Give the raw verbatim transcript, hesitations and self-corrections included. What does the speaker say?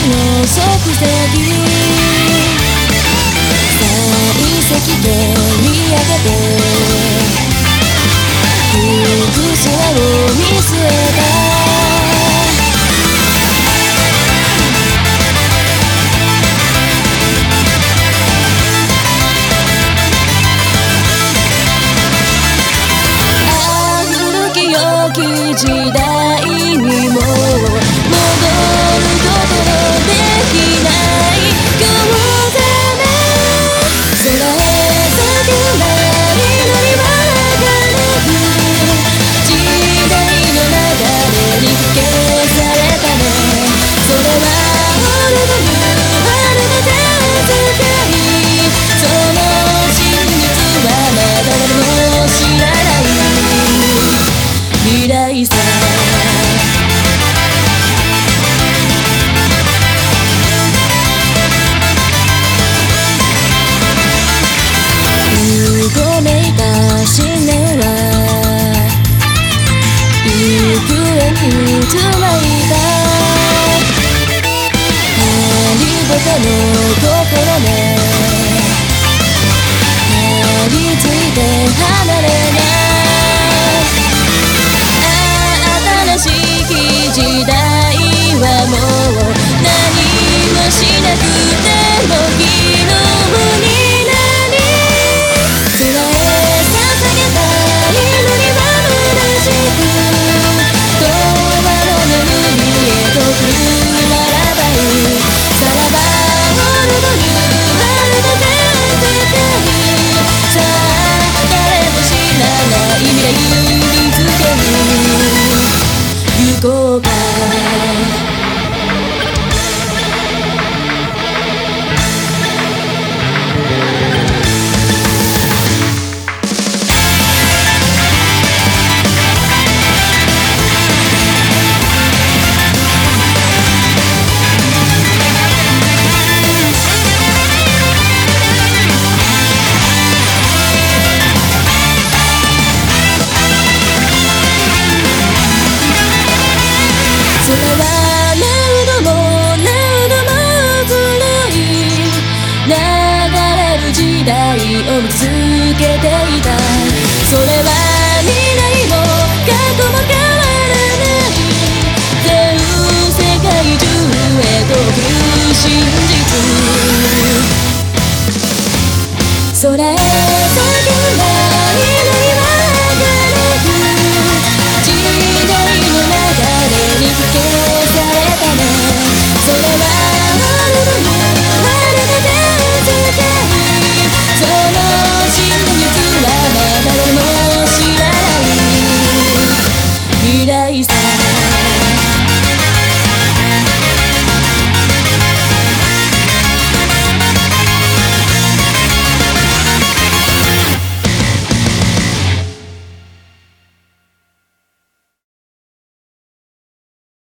の足跡採石で見上げて福島を見据えた時代にも戻ることのできない今日のため空へ咲くな祈りは輝く時代の流れに消されたねそれは俺というあなたの世界その真実はまだ誰も知らない未来さうごめいた信念は行方につないだハリボテの心ね張り付いて離れない時代はもう何もしなくても昨日になり空へ捧げた祈りは虚しく永遠の眠りへと来るならばいさらば俺というあなたの世界さあ誰も知らない未来につける行こうかそれは何度も何度も古い流れる時代を見続けていたそれは未来も過去も変わらない全世界中へと来る真実空へ